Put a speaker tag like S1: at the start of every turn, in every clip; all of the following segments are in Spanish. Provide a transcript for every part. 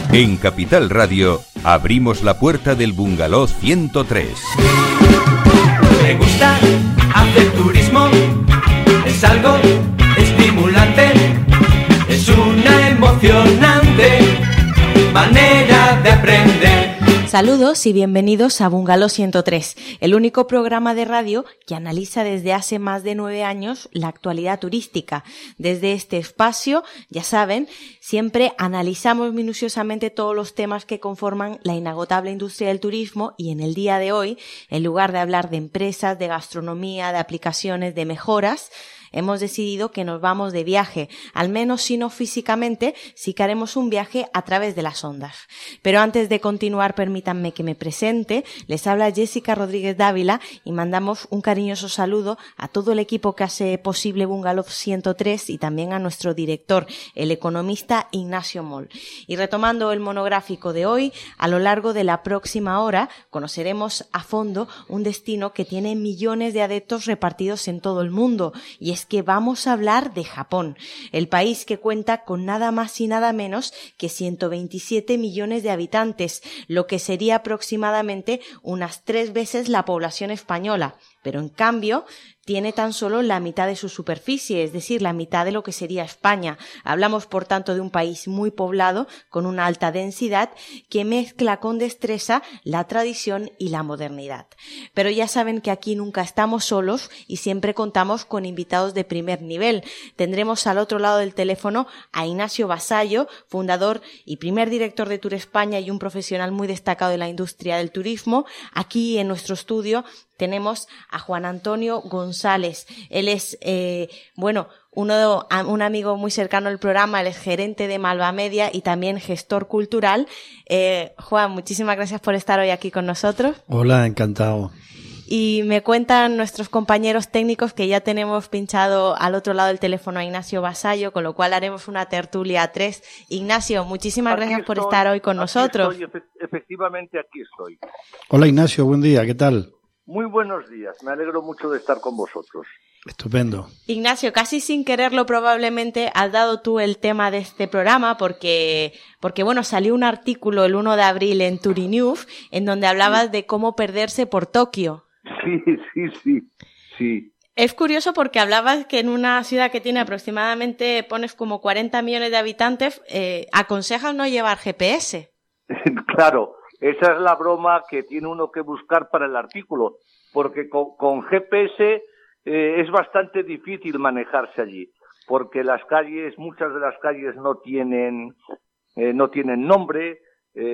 S1: En Capital Radio abrimos la puerta del Bungalow 103.
S2: Me gusta hacer turismo, es algo estimulante, es una emocionante manera de aprender.
S3: Saludos y bienvenidos a Bungalow 103, el único programa de radio que analiza desde hace más de 9 años la actualidad turística. Desde este espacio, ya saben, siempre analizamos minuciosamente todos los temas que conforman la inagotable industria del turismo y en el día de hoy, en lugar de hablar de empresas, de gastronomía, de aplicaciones, de mejoras, hemos decidido que nos vamos de viaje, al menos si no físicamente, sí que haremos un viaje a través de las ondas. Pero antes de continuar, permítanme que me presente. Les habla Jessica Rodríguez Dávila y mandamos un cariñoso saludo a todo el equipo que hace posible Bungalow 103 y también a nuestro director, el economista Ignacio Moll. Y retomando el monográfico de hoy, a lo largo de la próxima hora conoceremos a fondo un destino que tiene millones de adeptos repartidos en todo el mundo, y es que vamos a hablar de Japón, el país que cuenta con nada más y nada menos que 127 millones de habitantes, lo que sería aproximadamente unas 3 veces la población española, pero en cambio tiene tan solo la mitad de su superficie, es decir, la mitad de lo que sería España. Hablamos, por tanto, de un país muy poblado, con una alta densidad, que mezcla con destreza la tradición y la modernidad. Pero ya saben que aquí nunca estamos solos y siempre contamos con invitados de primer nivel. Tendremos al otro lado del teléfono a Ignacio Vasallo, fundador y primer director de Tour España y un profesional muy destacado de la industria del turismo. Aquí en nuestro estudio tenemos a Juan Antonio González. Él es, un amigo muy cercano al programa, él es gerente de Malva Media y también gestor cultural. Juan, muchísimas gracias por estar hoy aquí con nosotros.
S4: Hola, encantado.
S3: Y me cuentan nuestros compañeros técnicos que ya tenemos pinchado al otro lado del teléfono a Ignacio Vasallo, con lo cual haremos una tertulia a 3. Ignacio, muchísimas gracias por estar hoy con nosotros.
S5: Efectivamente, aquí estoy.
S4: Hola Ignacio, buen día, ¿qué tal?
S5: Muy buenos días, me alegro mucho de estar con vosotros.
S4: Estupendo.
S3: Ignacio, casi sin quererlo probablemente has dado tú el tema de este programa porque salió un artículo el 1 de abril en Turinews en donde hablabas de cómo perderse por Tokio.
S5: Sí.
S3: Es curioso porque hablabas que en una ciudad que tiene aproximadamente, pones como 40 millones de habitantes, aconsejas no llevar GPS.
S5: Claro, esa es la broma que tiene uno que buscar para el artículo, porque con GPS es bastante difícil manejarse allí, porque las calles, muchas de las calles no tienen nombre,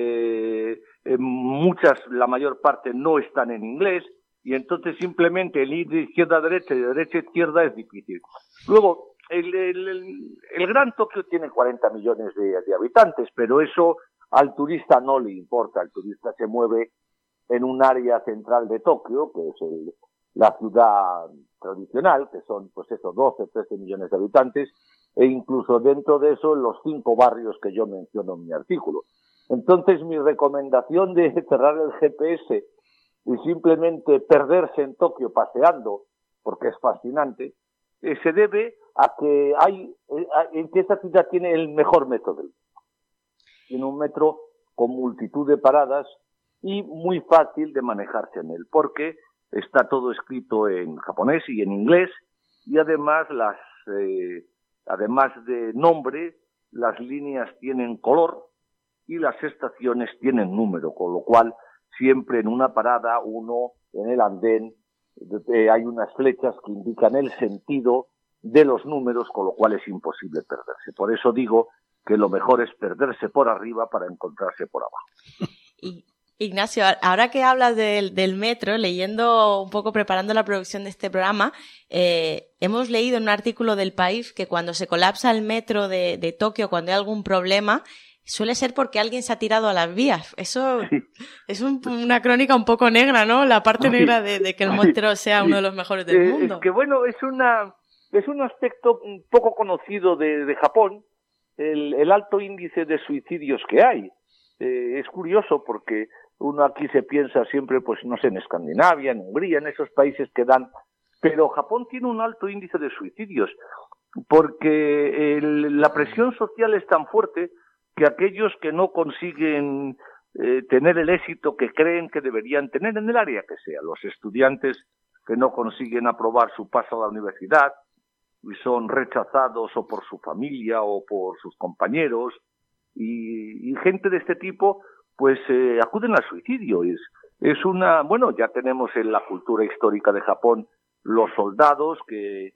S5: la mayor parte no están en inglés, y entonces simplemente el ir de izquierda a derecha y de derecha a izquierda es difícil. Luego, el Gran Tokio tiene 40 millones de habitantes, pero eso al turista no le importa. El turista se mueve en un área central de Tokio, que es la ciudad tradicional, que son 12, 13 millones de habitantes, e incluso dentro de eso los 5 barrios que yo menciono en mi artículo. Entonces mi recomendación de cerrar el GPS y simplemente perderse en Tokio paseando, porque es fascinante, se debe a que esta ciudad tiene el mejor metro del mundo. Tiene un metro con multitud de paradas y muy fácil de manejarse en él, porque está todo escrito en japonés y en inglés, y además además de nombre, las líneas tienen color y las estaciones tienen número, con lo cual siempre en una parada, en el andén, hay unas flechas que indican el sentido de los números, con lo cual es imposible perderse. Por eso digo que lo mejor es perderse por arriba para encontrarse por abajo.
S3: Ignacio, ahora que hablas del metro, leyendo un poco, preparando la producción de este programa, hemos leído en un artículo del País que cuando se colapsa el metro de Tokio, cuando hay algún problema, suele ser porque alguien se ha tirado a las vías. Eso sí. Es una crónica un poco negra, ¿no? La parte negra de que el metro sea uno de los mejores del mundo.
S5: Es que bueno, es un aspecto poco conocido de Japón, el alto índice de suicidios que hay. Es curioso porque uno aquí se piensa siempre, en Escandinavia, en Hungría, en esos países que dan, pero Japón tiene un alto índice de suicidios porque la presión social es tan fuerte que aquellos que no consiguen tener el éxito que creen que deberían tener en el área que sea. Los estudiantes que no consiguen aprobar su paso a la universidad y son rechazados o por su familia o por sus compañeros, y gente de este tipo pues acuden al suicidio. Es una, bueno, ya tenemos en la cultura histórica de Japón los soldados que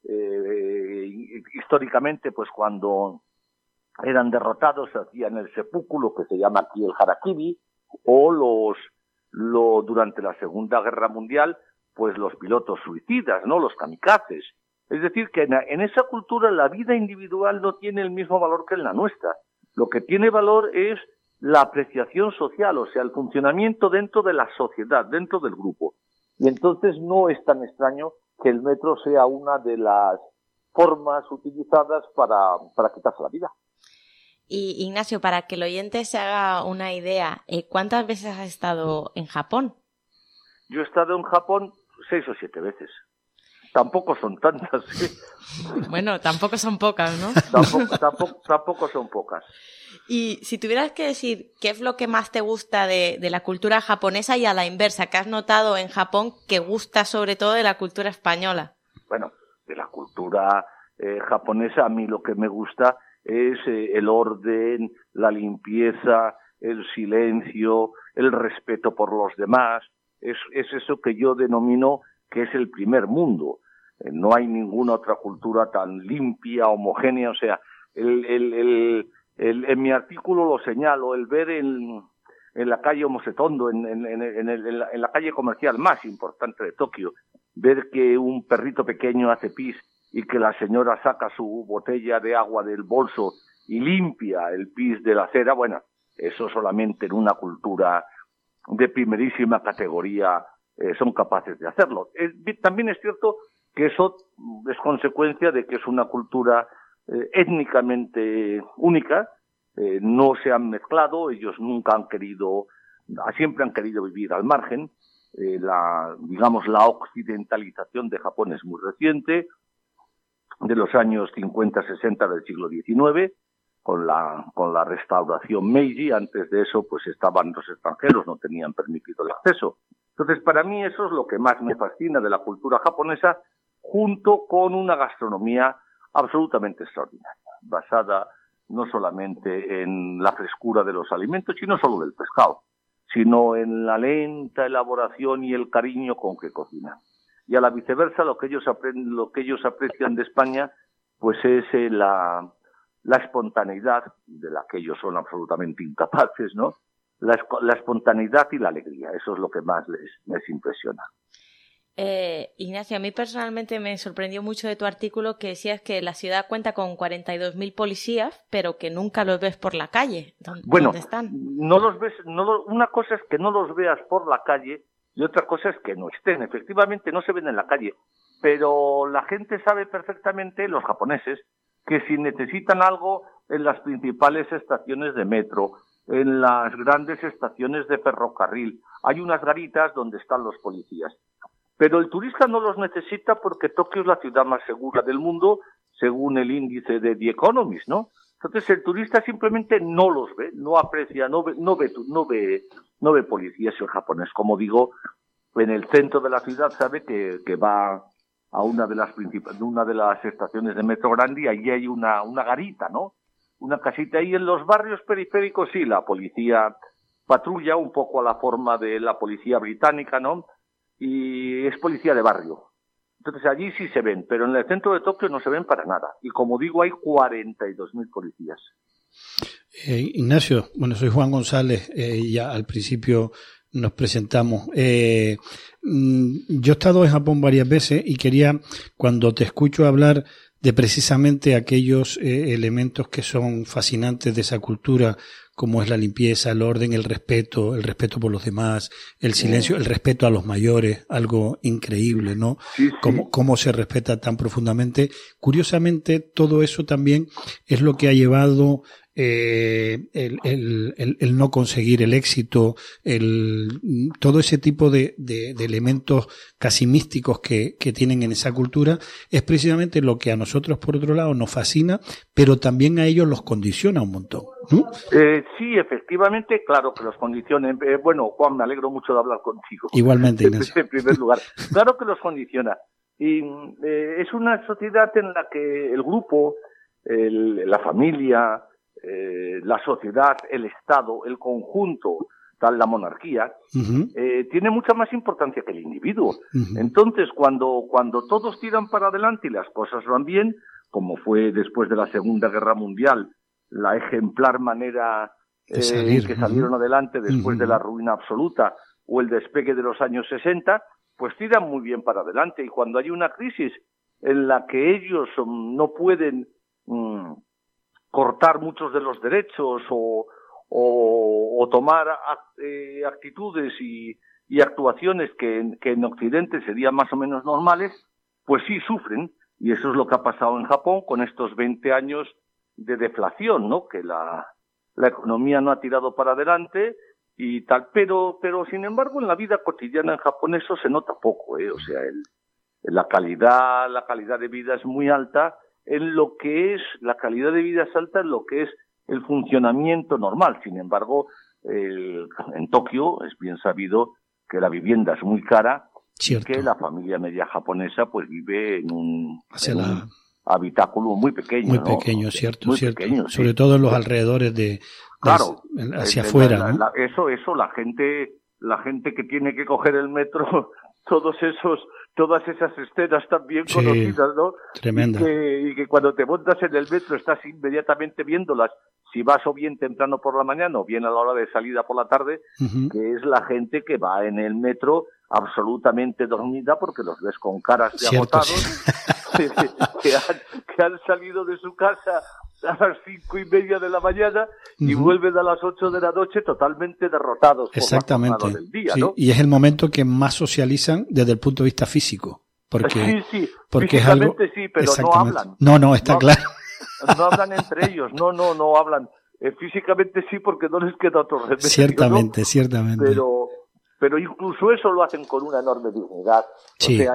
S5: históricamente pues cuando eran derrotados hacían el seppuku, lo que se llama aquí el harakiri, o durante la Segunda Guerra Mundial pues los pilotos suicidas, ¿no? Los kamikazes. Es decir, que en esa cultura la vida individual no tiene el mismo valor que en la nuestra. Lo que tiene valor es la apreciación social, o sea, el funcionamiento dentro de la sociedad, dentro del grupo. Y entonces no es tan extraño que el metro sea una de las formas utilizadas para quitarse la vida.
S3: Y Ignacio, para que el oyente se haga una idea, ¿cuántas veces has estado en Japón?
S5: Yo he estado en Japón 6 o 7 veces. Tampoco son tantas, ¿eh?
S3: Bueno, tampoco son pocas, ¿no?
S5: Tampoco son pocas.
S3: Y si tuvieras que decir qué es lo que más te gusta de la cultura japonesa y a la inversa, ¿qué has notado en Japón que gusta sobre todo de la cultura española?
S5: Bueno, de la cultura japonesa a mí lo que me gusta es el orden, la limpieza, el silencio, el respeto por los demás. Es eso que yo denomino que es el primer mundo. No hay ninguna otra cultura tan limpia, homogénea. O sea, en mi artículo lo señalo, el ver en la calle Omosetondo, en la calle comercial más importante de Tokio, ver que un perrito pequeño hace pis y que la señora saca su botella de agua del bolso y limpia el pis de la acera, bueno, eso solamente en una cultura de primerísima categoría son capaces de hacerlo. También es cierto que eso es consecuencia de que es una cultura étnicamente única, no se han mezclado, ellos siempre han querido vivir al margen. La occidentalización de Japón es muy reciente, de los años 50-60 del siglo XIX, con la restauración Meiji. Antes de eso pues estaban los extranjeros, no tenían permitido el acceso. Entonces, para mí eso es lo que más me fascina de la cultura japonesa, junto con una gastronomía absolutamente extraordinaria, basada no solamente en la frescura de los alimentos, y no solo del pescado, sino en la lenta elaboración y el cariño con que cocinan. Y a la viceversa, lo que ellos aprecian de España, pues es la espontaneidad, de la que ellos son absolutamente incapaces, ¿no? La espontaneidad y la alegría, eso es lo que más les impresiona.
S3: Ignacio, a mí personalmente me sorprendió mucho de tu artículo que decías que la ciudad cuenta con 42.000 policías, pero que nunca los ves por la calle. ¿Dónde están?
S5: No los ves, una cosa es que no los veas por la calle y otra cosa es que no estén. Efectivamente no se ven en la calle, pero la gente sabe perfectamente, los japoneses, que si necesitan algo en las principales estaciones de metro, en las grandes estaciones de ferrocarril, hay unas garitas donde están los policías. Pero el turista no los necesita porque Tokio es la ciudad más segura del mundo, según el índice de The Economist, ¿no? Entonces el turista simplemente no los ve, no aprecia, no ve policías en japonés. Como digo, en el centro de la ciudad sabe que va a una de las estaciones de metro grande y allí hay una garita, ¿no? Una casita. Y en los barrios periféricos sí, la policía patrulla un poco a la forma de la policía británica, ¿no? Y es policía de barrio. Entonces allí sí se ven, pero en el centro de Tokio no se ven para nada. Y como digo, hay 42.000 policías.
S4: Ignacio, bueno, soy Juan González, ya al principio nos presentamos. Yo he estado en Japón varias veces y quería, cuando te escucho hablar de precisamente aquellos elementos que son fascinantes de esa cultura, como es la limpieza, el orden, el respeto por los demás, el silencio, el respeto a los mayores, algo increíble, ¿no? Sí. Cómo se respeta tan profundamente. Curiosamente, todo eso también es lo que ha llevado el no conseguir el éxito, todo ese tipo de elementos casi místicos que tienen en esa cultura, es precisamente lo que a nosotros, por otro lado, nos fascina, pero también a ellos los condiciona un montón, ¿no?
S5: Sí, efectivamente, claro que los condiciona. Bueno, Juan, me alegro mucho de hablar contigo.
S4: Igualmente, Ignacio.
S5: En primer lugar, claro que los condiciona. Y es una sociedad en la que el grupo, la familia, la sociedad, el Estado, el conjunto, tal la monarquía, tiene mucha más importancia que el individuo. Entonces, cuando todos tiran para adelante y las cosas van bien, como fue después de la Segunda Guerra Mundial, la ejemplar manera que salieron adelante después de la ruina absoluta o el despegue de los años 60, pues tiran muy bien para adelante. Y cuando hay una crisis en la que ellos no pueden cortar muchos de los derechos o tomar actitudes y actuaciones que en Occidente serían más o menos normales, pues sí sufren. Y eso es lo que ha pasado en Japón con estos 20 años de deflación, ¿no? Que la economía no ha tirado para adelante y tal, pero sin embargo en la vida cotidiana en Japón eso se nota poco, o sea, la calidad de vida es muy alta en lo que es, la calidad de vida es alta en lo que es el funcionamiento normal. Sin embargo, en Tokio es bien sabido que la vivienda es muy cara. Cierto. Que la familia media japonesa pues vive en un habitáculo muy pequeño. Muy
S4: pequeño, cierto,
S5: muy
S4: cierto.
S5: Pequeño,
S4: sobre
S5: sí.
S4: todo en los alrededores
S5: claro,
S4: hacia afuera, ¿no?
S5: Eso, la gente que tiene que coger el metro, todas esas escenas tan bien conocidas, ¿no?
S4: Tremenda.
S5: Y que cuando te montas en el metro estás inmediatamente viéndolas, si vas o bien temprano por la mañana o bien a la hora de salida por la tarde, que es la gente que va en el metro absolutamente dormida porque los ves con caras de agotados, que han salido de su casa a las 5:30 de la mañana y vuelven a las 8 de la noche totalmente derrotados.
S4: Exactamente.
S5: Por la jornada del día,
S4: sí.
S5: ¿no?
S4: Y es el momento que más socializan desde el punto de vista físico. Porque,
S5: sí,
S4: porque es algo...
S5: sí, pero no hablan.
S4: No, está claro.
S5: No hablan entre ellos, no hablan. Físicamente sí, porque no les queda otro remedio.
S4: Ciertamente,
S5: ¿no?
S4: ciertamente.
S5: Pero incluso eso lo hacen con una enorme dignidad.
S4: Sí.
S5: O sea,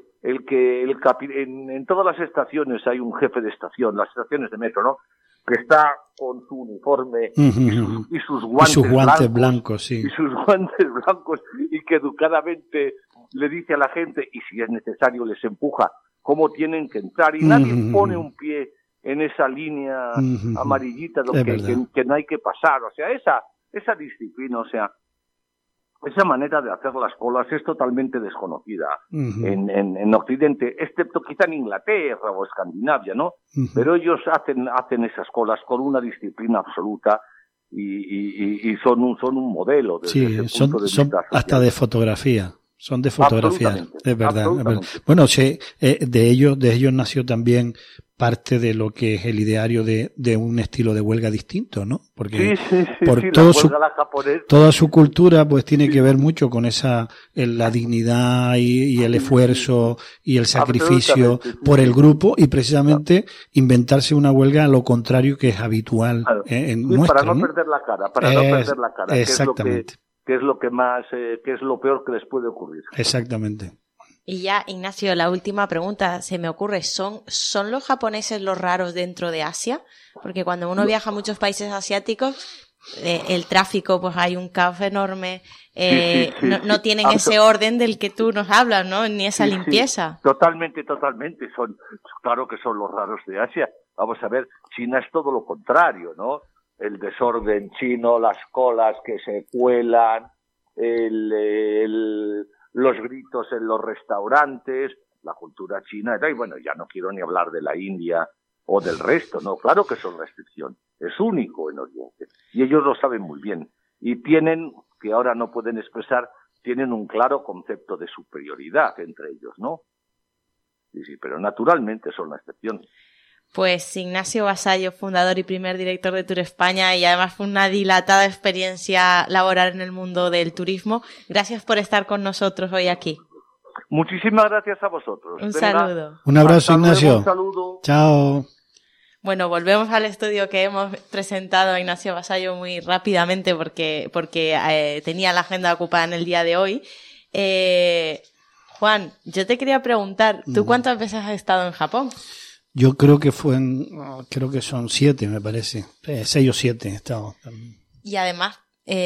S5: en todas las estaciones hay un jefe de estación, las estaciones de metro, ¿no? Que está con su uniforme y sus guantes
S4: blancos, sí.
S5: Y sus guantes blancos, y que educadamente le dice a la gente, y si es necesario les empuja, cómo tienen que entrar, y nadie pone un pie en esa línea amarillita que no hay que pasar. O sea, esa disciplina, o sea, esa manera de hacer las colas es totalmente desconocida en Occidente, excepto quizá en Inglaterra o Escandinavia, ¿no? Pero ellos hacen esas colas con una disciplina absoluta y son un modelo desde ese punto de vista social.
S4: Hasta de fotografía. Son de fotografía, es verdad. Bueno, de ellos nació también parte de lo que es el ideario de un estilo de huelga distinto, ¿no? Porque toda su cultura pues tiene que ver mucho con la dignidad y el esfuerzo y el sacrificio por el grupo, y precisamente inventarse una huelga a lo contrario que es habitual en nuestra,
S5: para no perder la cara,
S4: exactamente.
S5: Que es lo peor que les puede ocurrir.
S4: Exactamente.
S3: Y ya, Ignacio, la última pregunta se me ocurre, ¿son los japoneses los raros dentro de Asia? Porque cuando uno viaja a muchos países asiáticos, el tráfico, pues hay un caos enorme, no tienen ese orden del que tú nos hablas, ¿no? Ni esa limpieza.
S5: Sí. Totalmente. Claro que son los raros de Asia. Vamos a ver, China es todo lo contrario, ¿no? El desorden chino, las colas que se cuelan, los gritos en los restaurantes, la cultura china, y bueno, ya no quiero ni hablar de la India o del resto, ¿no? Claro que son restricción, es único en Oriente, y ellos lo saben muy bien, y tienen, que ahora no pueden expresar, tienen un claro concepto de superioridad entre ellos, ¿no? Sí, pero naturalmente son la excepción.
S3: Pues Ignacio Vasallo, fundador y primer director de Tour España, y además fue una dilatada experiencia laboral en el mundo del turismo. Gracias por estar con nosotros hoy aquí.
S5: Muchísimas gracias a vosotros.
S3: Un saludo.
S4: Un abrazo, Ignacio.
S5: Un saludo.
S4: Chao.
S3: Bueno, volvemos al estudio que hemos presentado a Ignacio Vasallo muy rápidamente porque tenía la agenda ocupada en el día de hoy. Juan, yo te quería preguntar, ¿tú cuántas veces has estado en Japón?
S4: Yo creo que creo que son 7, me parece. 6 o 7 he estado.
S3: Y además,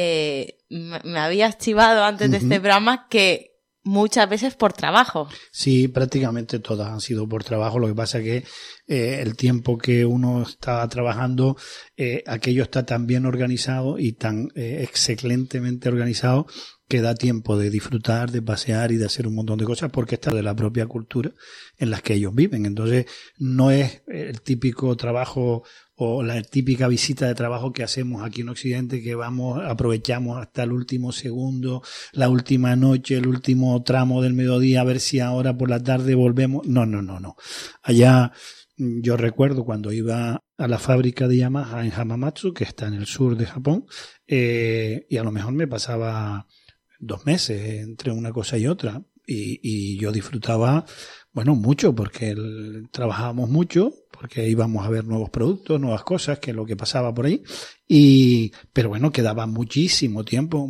S3: me habías chivado antes de este programa que muchas veces por trabajo.
S4: Sí, prácticamente todas han sido por trabajo. Lo que pasa es que el tiempo que uno está trabajando, aquello está tan bien organizado y tan excelentemente organizado que da tiempo de disfrutar, de pasear y de hacer un montón de cosas porque está de la propia cultura en las que ellos viven. Entonces, no es el típico trabajo o la típica visita de trabajo que hacemos aquí en Occidente, que aprovechamos hasta el último segundo, la última noche, el último tramo del mediodía, a ver si ahora por la tarde volvemos. No. Allá, yo recuerdo cuando iba a la fábrica de Yamaha en Hamamatsu, que está en el sur de Japón, y a lo mejor me pasaba 2 meses entre una cosa y otra, y yo disfrutaba, mucho, porque trabajábamos mucho, porque íbamos a ver nuevos productos, nuevas cosas, que es lo que pasaba por ahí, pero quedaba muchísimo tiempo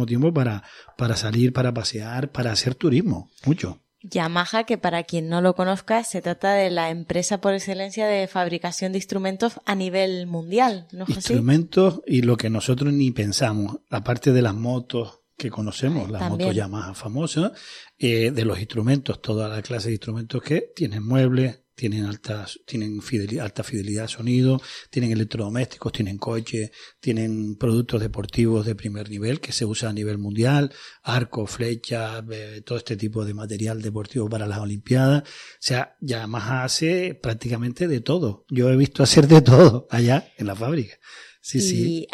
S4: para salir, para pasear, para hacer turismo, mucho.
S3: Yamaha, que para quien no lo conozca, se trata de la empresa por excelencia de fabricación de instrumentos a nivel mundial, ¿no es así?
S4: Instrumentos y lo que nosotros ni pensamos, aparte de las motos que conocemos, las motos Yamaha famosas, de los instrumentos, toda la clase de instrumentos que tienen muebles, tienen alta fidelidad de sonido, tienen electrodomésticos, tienen coches, tienen productos deportivos de primer nivel que se usa a nivel mundial, arco, flecha, todo este tipo de material deportivo para las Olimpiadas. O sea, Yamaha hace prácticamente de todo. Yo he visto hacer de todo allá en la fábrica. Sí.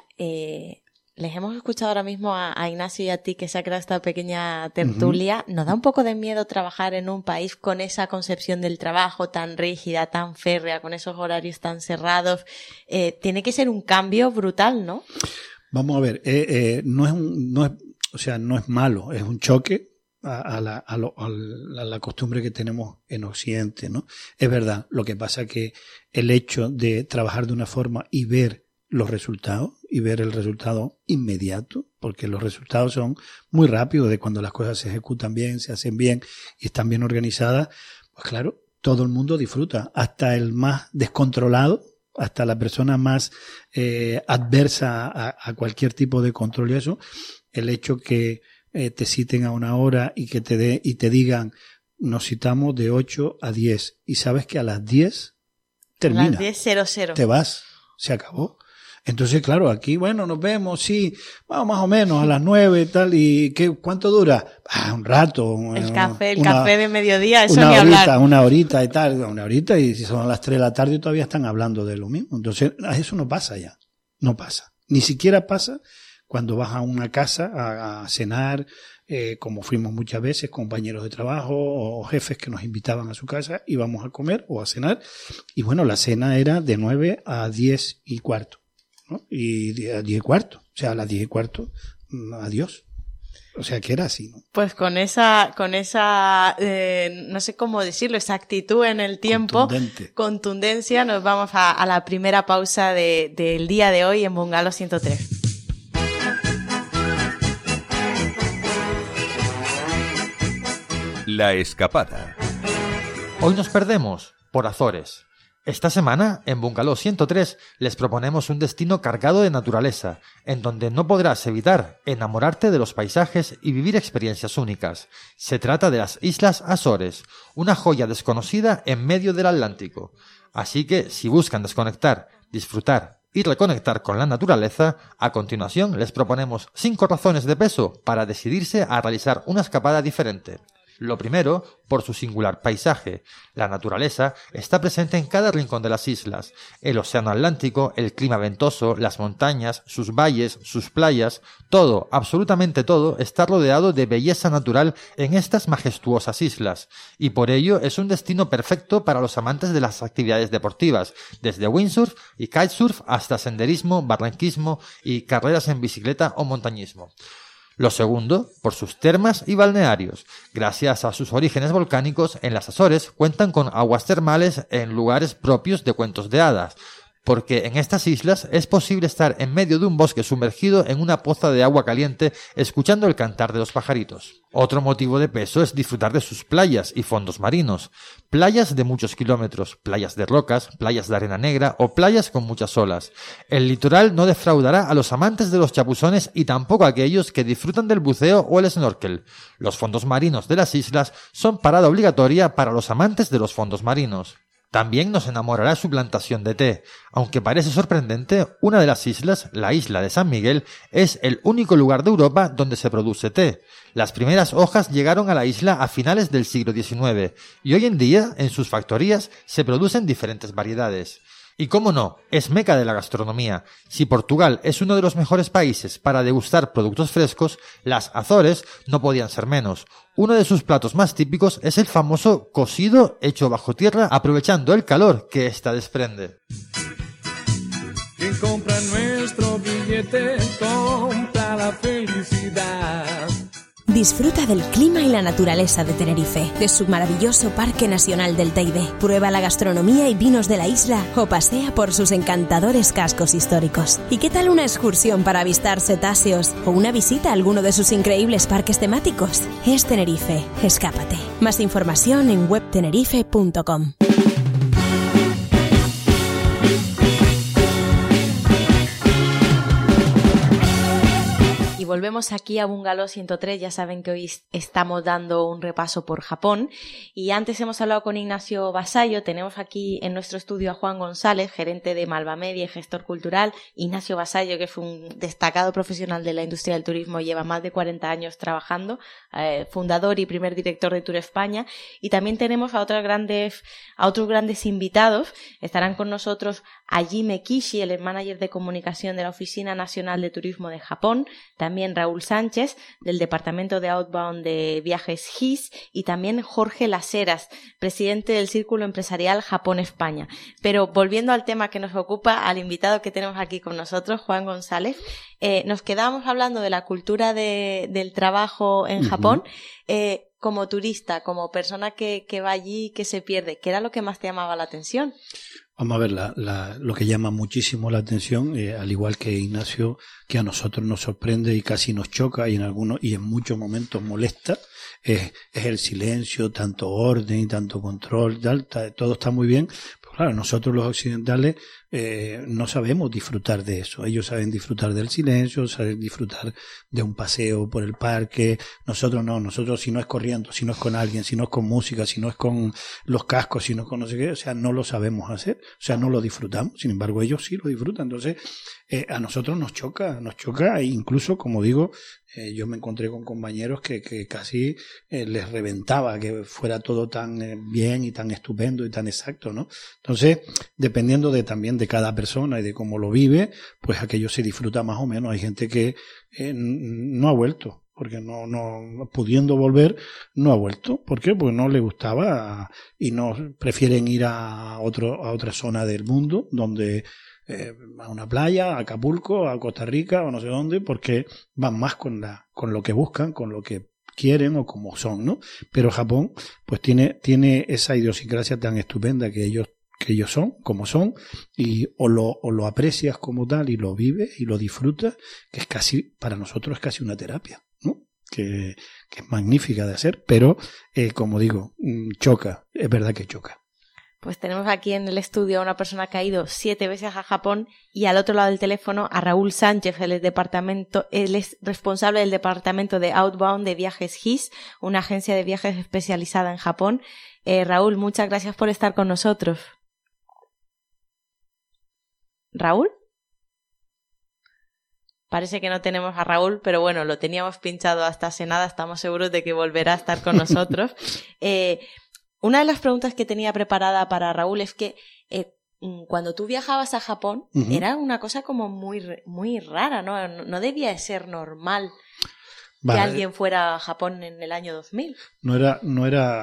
S3: Les hemos escuchado ahora mismo a Ignacio y a ti que se ha creado esta pequeña tertulia. ¿Nos da un poco de miedo trabajar en un país con esa concepción del trabajo tan rígida, tan férrea, con esos horarios tan cerrados? Tiene que ser un cambio brutal, ¿no?
S4: Vamos a ver, no es malo, es un choque a la costumbre que tenemos en Occidente, ¿no? Es verdad, lo que pasa que el hecho de trabajar de una forma y ver los resultados y ver el resultado inmediato, porque los resultados son muy rápidos de cuando las cosas se ejecutan bien, se hacen bien y están bien organizadas, pues claro, todo el mundo disfruta, hasta el más descontrolado, hasta la persona más adversa a cualquier tipo de control y eso, el hecho que te citen a una hora y que te digan nos citamos de 8 a 10 y sabes que a las 10 termina.
S3: A las 10:00.
S4: Te vas, se acabó. Entonces, claro, aquí, nos vemos, sí, vamos más o menos a las 9 y tal, ¿y cuánto dura? Un rato.
S3: El café de mediodía, eso ni hablar.
S4: Una horita y tal, y si son las 3 de la tarde todavía están hablando de lo mismo. Entonces, eso no pasa ya, no pasa. Ni siquiera pasa cuando vas a una casa a cenar, como fuimos muchas veces, compañeros de trabajo o jefes que nos invitaban a su casa, íbamos a comer o a cenar, y la cena era de 9 a 10:15. ¿no? Y a 10:15, o sea, a las 10:15, adiós. O sea, que era así, ¿no?
S3: Pues con esa no sé cómo decirlo, esa actitud en el tiempo, contundencia, nos vamos a la primera pausa del día de hoy en Bungalow 103.
S1: La escapada.
S6: Hoy nos perdemos por Azores. Esta semana, en Bungalow 103, les proponemos un destino cargado de naturaleza, en donde no podrás evitar enamorarte de los paisajes y vivir experiencias únicas. Se trata de las Islas Azores, una joya desconocida en medio del Atlántico. Así que, si buscan desconectar, disfrutar y reconectar con la naturaleza, a continuación les proponemos 5 razones de peso para decidirse a realizar una escapada diferente. Lo primero, por su singular paisaje. La naturaleza está presente en cada rincón de las islas. El océano Atlántico, el clima ventoso, las montañas, sus valles, sus playas, todo, absolutamente todo, está rodeado de belleza natural en estas majestuosas islas. Y por ello es un destino perfecto para los amantes de las actividades deportivas, desde windsurf y kitesurf hasta senderismo, barranquismo y carreras en bicicleta o montañismo. Lo segundo, por sus termas y balnearios. Gracias a sus orígenes volcánicos, en las Azores cuentan con aguas termales en lugares propios de cuentos de hadas, porque en estas islas es posible estar en medio de un bosque sumergido en una poza de agua caliente escuchando el cantar de los pajaritos. Otro motivo de peso es disfrutar de sus playas y fondos marinos. Playas de muchos kilómetros, playas de rocas, playas de arena negra o playas con muchas olas. El litoral no defraudará a los amantes de los chapuzones y tampoco a aquellos que disfrutan del buceo o el snorkel. Los fondos marinos de las islas son parada obligatoria para los amantes de los fondos marinos. También nos enamorará su plantación de té. Aunque parece sorprendente, una de las islas, la isla de San Miguel, es el único lugar de Europa donde se produce té. Las primeras hojas llegaron a la isla a finales del siglo XIX y hoy en día, en sus factorías, se producen diferentes variedades. Y cómo no, es meca de la gastronomía. Si Portugal es uno de los mejores países para degustar productos frescos, las Azores no podían ser menos. Uno de sus platos más típicos es el famoso cocido hecho bajo tierra aprovechando el calor que ésta desprende.
S7: Quien compra nuestro billete compra la felicidad.
S8: Disfruta del clima y la naturaleza de Tenerife, de su maravilloso Parque Nacional del Teide. Prueba la gastronomía y vinos de la isla o pasea por sus encantadores cascos históricos. ¿Y qué tal una excursión para avistar cetáceos o una visita a alguno de sus increíbles parques temáticos? Es Tenerife, escápate. Más información en webtenerife.com.
S3: Volvemos aquí a Bungalow 103, ya saben que hoy estamos dando un repaso por Japón y antes hemos hablado con Ignacio Vasallo, tenemos aquí en nuestro estudio a Juan González, gerente de Malva Media y gestor cultural. Ignacio Vasallo, que fue un destacado profesional de la industria del turismo, lleva más de 40 años trabajando, fundador y primer director de Tour España, y también tenemos a otros grandes invitados. Estarán con nosotros Hajime Kishi, el manager de comunicación de la Oficina Nacional de Turismo de Japón, también Raúl Sánchez, del Departamento de Outbound de Viajes GIS, y también Jorge Las Heras, presidente del Círculo Empresarial Japón-España. Pero volviendo al tema que nos ocupa, al invitado que tenemos aquí con nosotros, Juan González, nos quedamos hablando de la cultura del trabajo en Japón. Como turista, como persona que va allí, que se pierde, ¿qué era lo que más te llamaba la atención?
S4: Vamos a ver, lo que llama muchísimo la atención, al igual que Ignacio, que a nosotros nos sorprende y casi nos choca y en muchos momentos molesta, es el silencio, tanto orden y tanto control, todo está muy bien. Pero claro, nosotros los occidentales no sabemos disfrutar de eso. Ellos saben disfrutar del silencio, saben disfrutar de un paseo por el parque. Nosotros no, nosotros si no es corriendo, si no es con alguien, si no es con música, si no es con los cascos, si no es con no sé qué, o sea, no lo sabemos hacer, o sea, no lo disfrutamos. Sin embargo, ellos sí lo disfrutan. Entonces, a nosotros nos choca, e incluso, como digo, yo me encontré con compañeros que casi les reventaba que fuera todo tan bien y tan estupendo y tan exacto, ¿no? Entonces, dependiendo también de cada persona y de cómo lo vive, pues aquello se disfruta más o menos. Hay gente que no ha vuelto, porque no pudiendo volver, no ha vuelto. ¿Por qué? Porque no le gustaba y no prefieren ir a otra zona del mundo donde a una playa, a Acapulco, a Costa Rica o no sé dónde, porque van más con lo que buscan, con lo que quieren o como son, ¿no? Pero Japón pues tiene esa idiosincrasia tan estupenda que ellos son, como son, y o lo aprecias como tal y lo vives y lo disfrutas, que es casi, para nosotros es casi una terapia, ¿no? Que es magnífica de hacer, pero como digo, choca, es verdad que choca.
S3: Pues tenemos aquí en el estudio a una persona que ha ido 7 veces a Japón y al otro lado del teléfono a Raúl Sánchez, él es responsable del departamento de Outbound de Viajes GIS, una agencia de viajes especializada en Japón. Raúl, muchas gracias por estar con nosotros. ¿Raúl? Parece que no tenemos a Raúl, pero bueno, lo teníamos pinchado hasta hace nada, estamos seguros de que volverá a estar con nosotros. Una de las preguntas que tenía preparada para Raúl es que cuando tú viajabas a Japón, era una cosa como muy, muy rara, ¿no? No debía de ser normal que alguien fuera a Japón en el año 2000.
S4: No era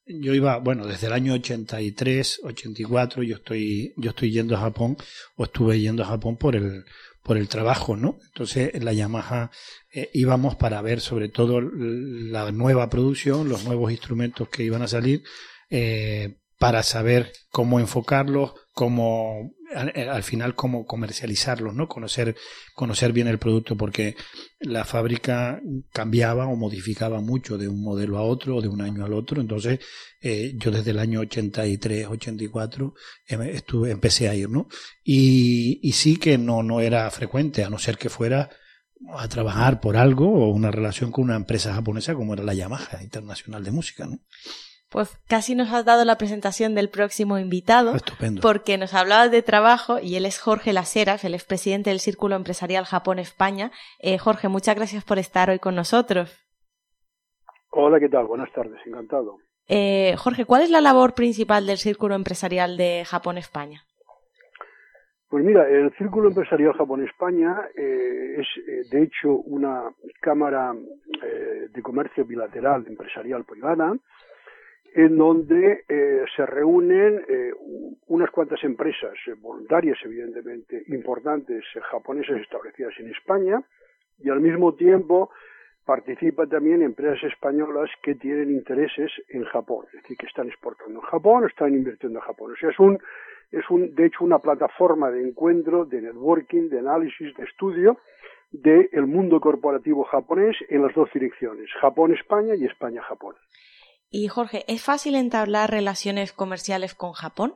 S4: Yo iba, bueno, desde el año 83, 84, yo estoy yendo a Japón, o estuve yendo a Japón por el trabajo, ¿no? Entonces, en la Yamaha íbamos para ver sobre todo la nueva producción, los nuevos instrumentos que iban a salir, para saber cómo enfocarlos, cómo, al final, cómo comercializarlos, ¿no? Conocer bien el producto, porque la fábrica cambiaba o modificaba mucho de un modelo a otro, o de un año al otro. Entonces, yo desde el año 83, 84 empecé a ir, ¿no? Y sí que no era frecuente, a no ser que fuera a trabajar por algo o una relación con una empresa japonesa como era la Yamaha Internacional de Música, ¿no?
S3: Pues casi nos has dado la presentación del próximo invitado.
S4: Estupendo.
S3: Porque nos hablabas de trabajo y él es Jorge Las Heras, el expresidente del Círculo Empresarial Japón-España. Jorge, muchas gracias por estar hoy con nosotros.
S9: Hola, ¿qué tal? Buenas tardes, encantado.
S3: Jorge, ¿cuál es la labor principal del Círculo Empresarial de Japón-España?
S9: Pues mira, el Círculo Empresarial Japón-España es, de hecho, una cámara de comercio bilateral empresarial privada, en donde se reúnen unas cuantas empresas voluntarias, evidentemente, importantes japonesas establecidas en España, y al mismo tiempo participan también empresas españolas que tienen intereses en Japón, es decir, que están exportando en Japón o están invirtiendo en Japón. O sea, es de hecho una plataforma de encuentro, de networking, de análisis, de estudio del mundo corporativo japonés en las dos direcciones, Japón-España y España-Japón.
S3: Y Jorge, ¿es fácil entablar relaciones comerciales con Japón?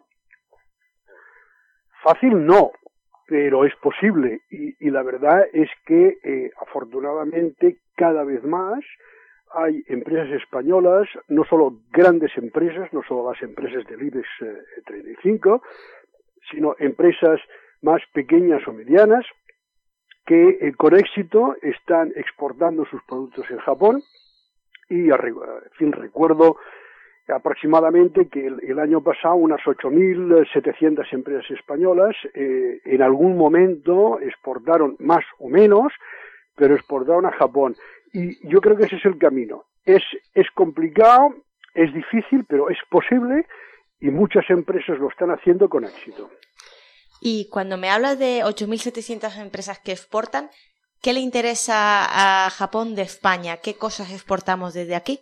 S9: Fácil no, pero es posible. Y la verdad es que afortunadamente cada vez más hay empresas españolas, no solo grandes empresas, no solo las empresas del IBEX 35, sino empresas más pequeñas o medianas que con éxito están exportando sus productos en Japón. Y, en fin, recuerdo aproximadamente que el año pasado unas 8.700 empresas españolas en algún momento exportaron más o menos, pero exportaron a Japón. Y yo creo que ese es el camino. Es complicado, es difícil, pero es posible y muchas empresas lo están haciendo con éxito.
S3: Y cuando me hablas de 8.700 empresas que exportan, ¿qué le interesa a Japón de España? ¿Qué cosas exportamos desde aquí?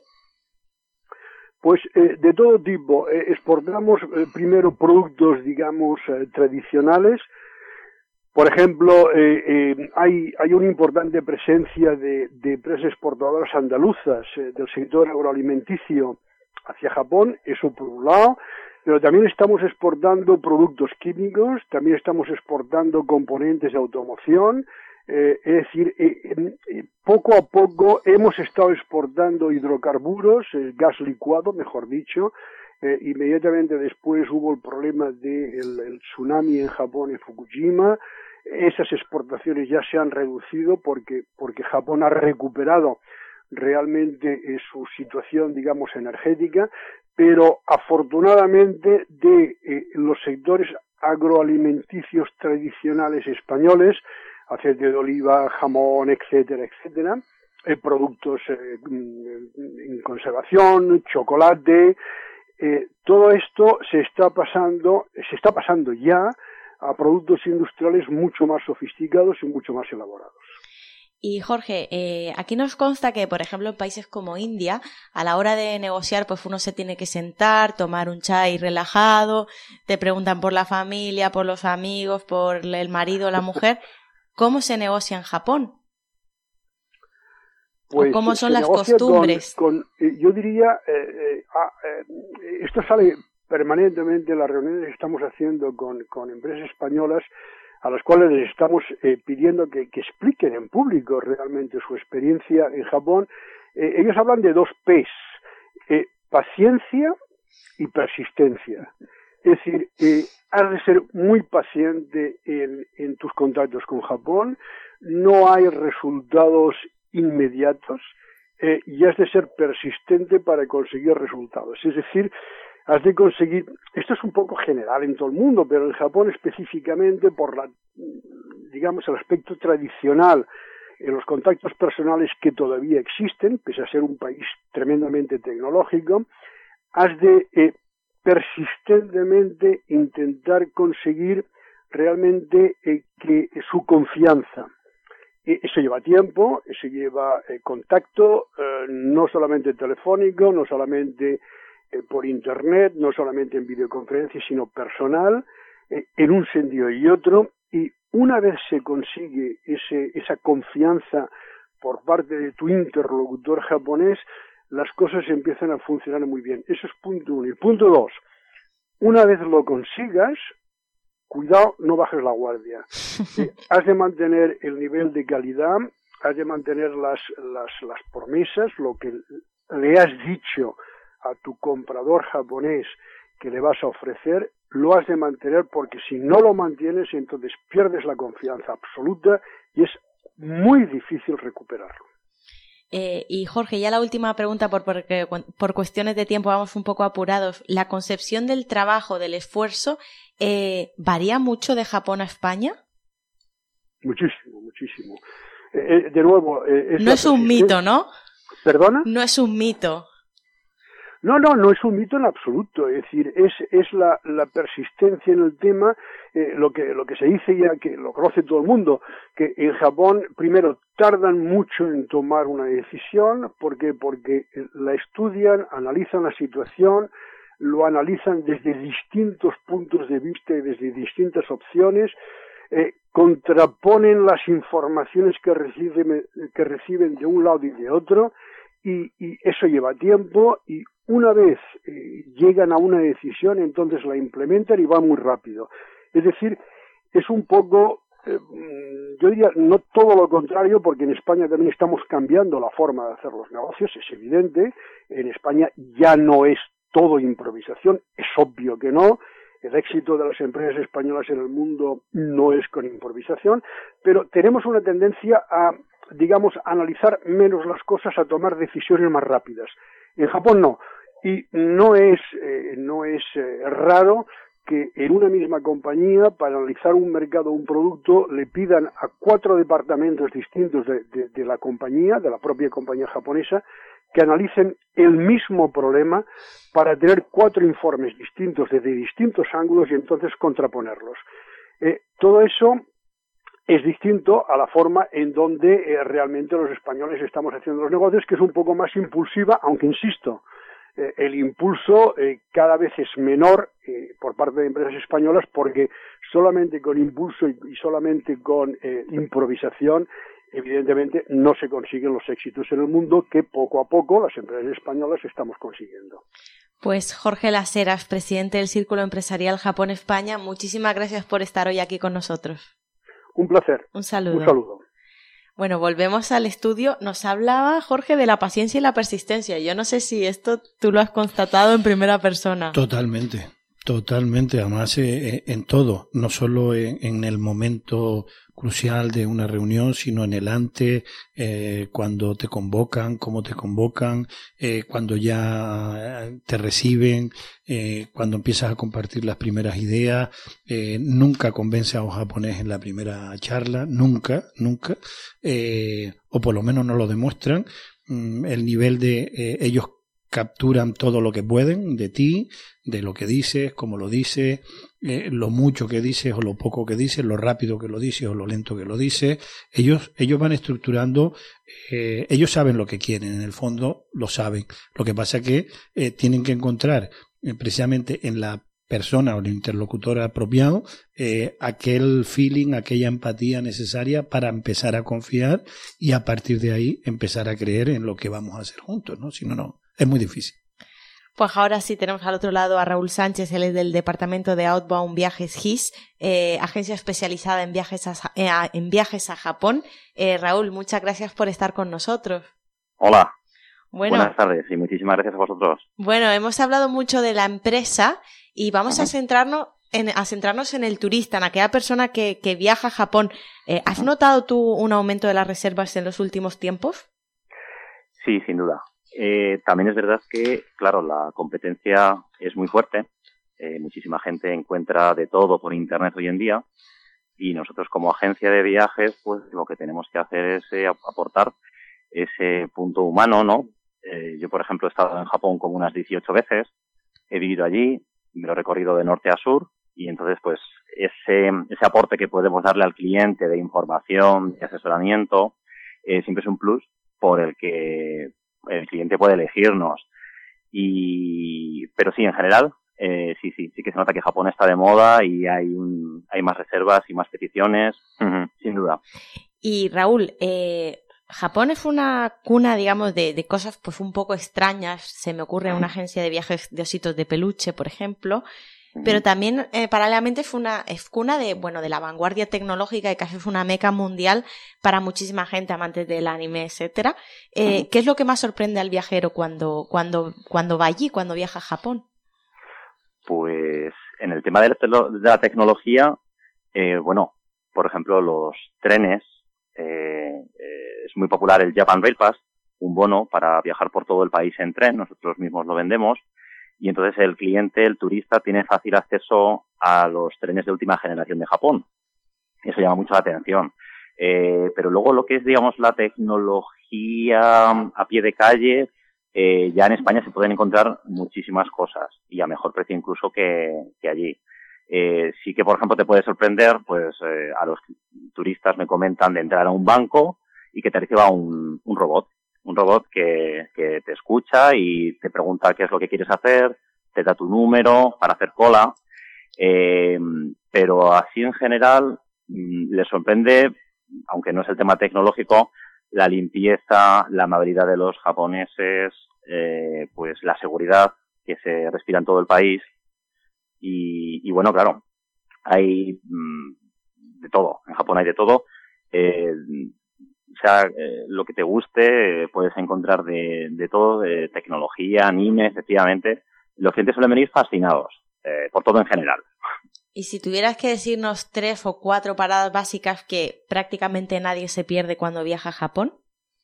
S9: Pues de todo tipo. Exportamos primero productos, digamos, tradicionales. Por ejemplo, hay una importante presencia de empresas exportadoras andaluzas del sector agroalimenticio hacia Japón, eso por un lado, pero también estamos exportando productos químicos, también estamos exportando componentes de automoción. Es decir, poco a poco hemos estado exportando hidrocarburos, gas licuado, mejor dicho. Inmediatamente después hubo el problema del tsunami en Japón, en Fukushima. Esas exportaciones ya se han reducido porque Japón ha recuperado realmente su situación, digamos, energética, pero afortunadamente de los sectores agroalimenticios tradicionales españoles, aceite de oliva, jamón, etcétera, etcétera, productos en conservación, chocolate, todo esto se está pasando ya a productos industriales mucho más sofisticados y mucho más elaborados.
S3: Y Jorge, aquí nos consta que, por ejemplo, en países como India, a la hora de negociar, pues uno se tiene que sentar, tomar un chai relajado, te preguntan por la familia, por los amigos, por el marido o la mujer. ¿Cómo se negocia en Japón?
S9: Pues
S3: ¿Cómo son las costumbres?
S9: Yo diría, esto sale permanentemente en las reuniones que estamos haciendo con empresas españolas, a las cuales les estamos pidiendo que expliquen en público realmente su experiencia en Japón. Ellos hablan de 2 P's, paciencia y persistencia. Es decir, has de ser muy paciente en tus contactos con Japón, no hay resultados inmediatos y has de ser persistente para conseguir resultados. Es decir, has de conseguir, esto es un poco general en todo el mundo, pero en Japón específicamente por digamos, el aspecto tradicional en los contactos personales que todavía existen, pese a ser un país tremendamente tecnológico, has de persistentemente intentar conseguir realmente que su confianza. Eso lleva tiempo, eso lleva contacto, no solamente telefónico, no solamente por internet, no solamente en videoconferencia, sino personal, en un sentido y otro. Y una vez se consigue esa confianza por parte de tu interlocutor japonés, las cosas empiezan a funcionar muy bien. Eso es punto 1. Y punto 2, una vez lo consigas, cuidado, no bajes la guardia. Has de mantener el nivel de calidad, has de mantener las promesas, lo que le has dicho a tu comprador japonés que le vas a ofrecer, lo has de mantener, porque si no lo mantienes, entonces pierdes la confianza absoluta y es muy difícil recuperarlo.
S3: Y Jorge, ya la última pregunta, porque por cuestiones de tiempo vamos un poco apurados. ¿La concepción del trabajo, del esfuerzo, varía mucho de Japón a España?
S9: Muchísimo, muchísimo. De nuevo...
S3: no es un mito, ¿no?
S9: ¿Perdona?
S3: No es un mito.
S9: No es un mito en absoluto. Es decir, es la persistencia en el tema, lo que se dice ya, que lo conoce todo el mundo, que en Japón, primero, tardan mucho en tomar una decisión, porque la estudian, analizan la situación, lo analizan desde distintos puntos de vista y desde distintas opciones, contraponen las informaciones que reciben de un lado y de otro, y eso lleva tiempo, y una vez llegan a una decisión, entonces la implementan y va muy rápido. Es decir, es un poco, yo diría, no todo lo contrario, porque en España también estamos cambiando la forma de hacer los negocios, es evidente. En España ya no es todo improvisación, es obvio que no. El éxito de las empresas españolas en el mundo no es con improvisación, pero tenemos una tendencia a, digamos, analizar menos las cosas, a tomar decisiones más rápidas. En Japón no. Y no es raro que en una misma compañía, para analizar un mercado o un producto, le pidan a 4 departamentos distintos de la compañía, de la propia compañía japonesa, que analicen el mismo problema para tener 4 informes distintos desde distintos ángulos y entonces contraponerlos. Todo eso es distinto a la forma en donde realmente los españoles estamos haciendo los negocios, que es un poco más impulsiva, aunque insisto, el impulso cada vez es menor por parte de empresas españolas, porque solamente con impulso y solamente con improvisación, evidentemente no se consiguen los éxitos en el mundo que poco a poco las empresas españolas estamos consiguiendo.
S3: Pues Jorge Las Heras, presidente del Círculo Empresarial Japón-España, muchísimas gracias por estar hoy aquí con nosotros.
S9: Un placer.
S3: Un saludo.
S9: Un saludo.
S3: Bueno, volvemos al estudio. Nos hablaba Jorge de la paciencia y la persistencia. Yo no sé si esto tú lo has constatado en primera persona.
S4: Totalmente. Además, en todo, no solo en el momento crucial de una reunión, sino en el antes, cuando te convocan, cómo te convocan, cuando ya te reciben, cuando empiezas a compartir las primeras ideas. Nunca convence a un japonés en la primera charla, nunca, o por lo menos no lo demuestran. El nivel de ellos capturan todo lo que pueden de ti, de lo que dices, cómo lo dices, lo mucho que dices o lo poco que dices, lo rápido que lo dices o lo lento que lo dices. Ellos van estructurando, ellos saben lo que quieren, en el fondo lo saben. Lo que pasa es que tienen que encontrar precisamente en la persona o el interlocutor apropiado aquel feeling, aquella empatía necesaria para empezar a confiar y a partir de ahí empezar a creer en lo que vamos a hacer juntos, ¿no? Si no, es muy difícil.
S3: Pues ahora sí tenemos al otro lado a Raúl Sánchez, él es del departamento de Outbound Viajes GIS, agencia especializada en viajes a Japón. Raúl, muchas gracias por estar con nosotros.
S10: Hola.
S3: Bueno,
S10: buenas tardes y muchísimas gracias a vosotros.
S3: Bueno, hemos hablado mucho de la empresa y vamos a centrarnos en el turista, en aquella persona que viaja a Japón. ¿Has notado tú un aumento de las reservas en los últimos tiempos?
S10: Sí, sin duda. También es verdad que, claro, la competencia es muy fuerte. Muchísima gente encuentra de todo por internet hoy en día y nosotros como agencia de viajes, pues lo que tenemos que hacer es aportar ese punto humano, ¿no? Yo, por ejemplo, he estado en Japón como unas 18 veces, he vivido allí, me lo he recorrido de norte a sur, y entonces, pues, ese aporte que podemos darle al cliente de información, de asesoramiento, siempre es un plus por el que el cliente puede elegirnos. Pero sí, en general, sí que se nota que Japón está de moda y hay más reservas y más peticiones, sin duda.
S3: Y Raúl, Japón es una cuna, digamos, de cosas pues un poco extrañas. Se me ocurre una agencia de viajes de ositos de peluche, por ejemplo. Pero también, paralelamente, es cuna de la vanguardia tecnológica y casi fue una meca mundial para muchísima gente, amantes del anime, etcétera. ¿Qué es lo que más sorprende al viajero cuando va allí, cuando viaja a Japón?
S10: Pues, en el tema de la tecnología, por ejemplo, los trenes, es muy popular el Japan Rail Pass, un bono para viajar por todo el país en tren, nosotros mismos lo vendemos, y entonces el cliente, el turista, tiene fácil acceso a los trenes de última generación de Japón. Eso llama mucho la atención. Pero luego lo que es, digamos, la tecnología a pie de calle, ya en España se pueden encontrar muchísimas cosas, y a mejor precio incluso que allí. Sí que, por ejemplo, te puede sorprender, pues, a los turistas me comentan de entrar a un banco y que te reciba un robot. Un robot que te escucha y te pregunta qué es lo que quieres hacer, te da tu número para hacer cola, pero así en general les sorprende, aunque no es el tema tecnológico, la limpieza, la amabilidad de los japoneses, pues la seguridad que se respira en todo el país y bueno, claro, hay de todo, en Japón hay de todo. Lo que te guste, puedes encontrar de todo, de tecnología, anime, efectivamente. Los clientes suelen venir fascinados, por todo en general.
S3: Y si tuvieras que decirnos 3 o 4 paradas básicas que prácticamente nadie se pierde cuando viaja a Japón.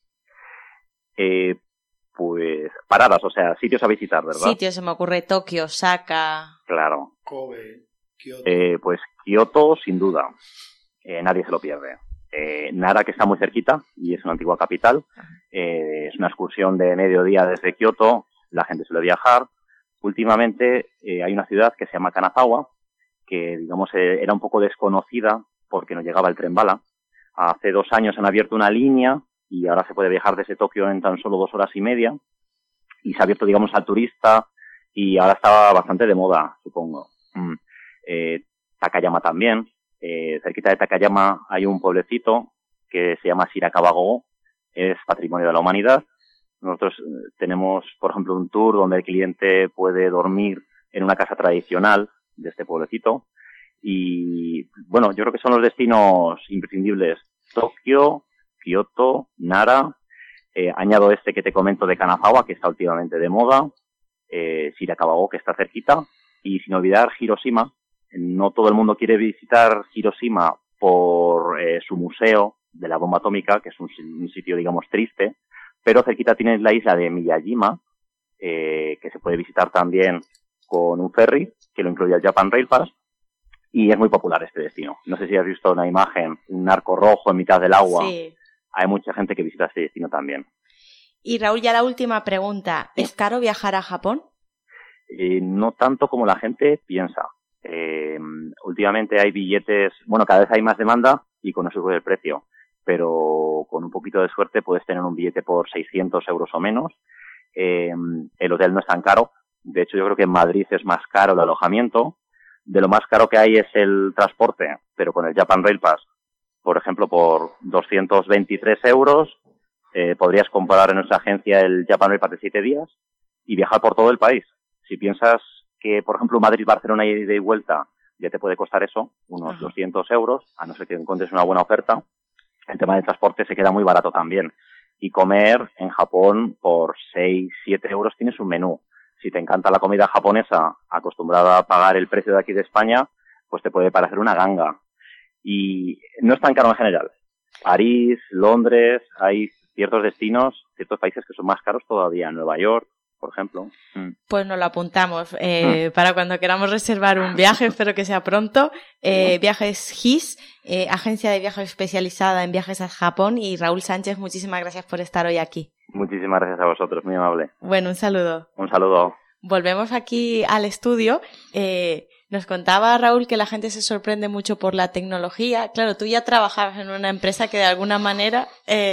S10: Pues paradas, o sea, sitios a visitar, ¿verdad?
S3: Sitios, se me ocurre Tokio, Osaka.
S10: Claro.
S4: Kobe, Kioto.
S10: Pues Kioto, sin duda. Nadie se lo pierde. Nara, que está muy cerquita y es una antigua capital, es una excursión de mediodía desde Kioto, la gente suele viajar. Últimamente hay una ciudad que se llama Kanazawa, que digamos era un poco desconocida porque no llegaba el tren bala. Hace 2 años han abierto una línea y ahora se puede viajar desde Tokio en tan solo 2 horas y media, y se ha abierto, digamos, al turista y ahora está bastante de moda, supongo. Takayama también. Cerquita de Takayama hay un pueblecito que se llama Shirakawa-go, es patrimonio de la humanidad. Nosotros tenemos, por ejemplo, un tour donde el cliente puede dormir en una casa tradicional de este pueblecito. Y bueno, yo creo que son los destinos imprescindibles: Tokio, Kioto, Nara, añado este que te comento de Kanazawa, que está últimamente de moda, Shirakawa-go, que está cerquita, y sin olvidar Hiroshima. No todo el mundo quiere visitar Hiroshima por su museo de la bomba atómica, que es un sitio, digamos, triste, pero cerquita tienes la isla de Miyajima, que se puede visitar también con un ferry, que lo incluye el Japan Rail Pass, y es muy popular este destino. No sé si has visto una imagen, un arco rojo en mitad del agua.
S3: Sí.
S10: Hay mucha gente que visita este destino también.
S3: Y Raúl, ya la última pregunta. ¿Es caro viajar a Japón?
S10: No tanto como la gente piensa. Últimamente hay billetes, bueno, cada vez hay más demanda y con eso sube el precio, pero con un poquito de suerte puedes tener un billete por 600 euros o menos. El hotel no es tan caro. De hecho, yo creo que en Madrid es más caro el alojamiento. De lo más caro que hay es el transporte, pero con el Japan Rail Pass, por ejemplo, por 223 euros, podrías comprar en nuestra agencia el Japan Rail Pass de 7 días y viajar por todo el país. Si piensas que, por ejemplo, Madrid-Barcelona ida y vuelta ya te puede costar eso, unos 200 euros, a no ser que encuentres una buena oferta. El tema del transporte se queda muy barato también. Y comer en Japón por 6, 7 euros tienes un menú. Si te encanta la comida japonesa, acostumbrada a pagar el precio de aquí de España, pues te puede parecer una ganga. Y no es tan caro en general. París, Londres, hay ciertos destinos, ciertos países que son más caros todavía. Nueva York, por ejemplo.
S3: Pues nos lo apuntamos para cuando queramos reservar un viaje, espero que sea pronto. Viajes GIS, agencia de viajes especializada en viajes a Japón. Y Raúl Sánchez, muchísimas gracias por estar hoy aquí.
S10: Muchísimas gracias a vosotros, muy amable.
S3: Bueno, un saludo.
S10: Un saludo.
S3: Volvemos aquí al estudio. Nos contaba Raúl que la gente se sorprende mucho por la tecnología. Claro, tú ya trabajabas en una empresa que de alguna manera